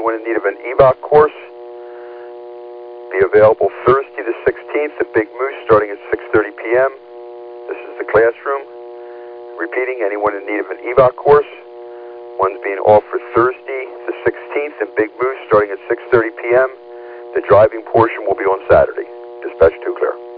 Anyone in need of an EVOC course, be available Thursday the 16th at Big Moose starting at 6:30 p.m. This is the classroom. Repeating, anyone in need of an EVOC course, one's being offered Thursday the 16th at Big Moose starting at 6:30 p.m. The driving portion will be on Saturday. Dispatch 2 clear.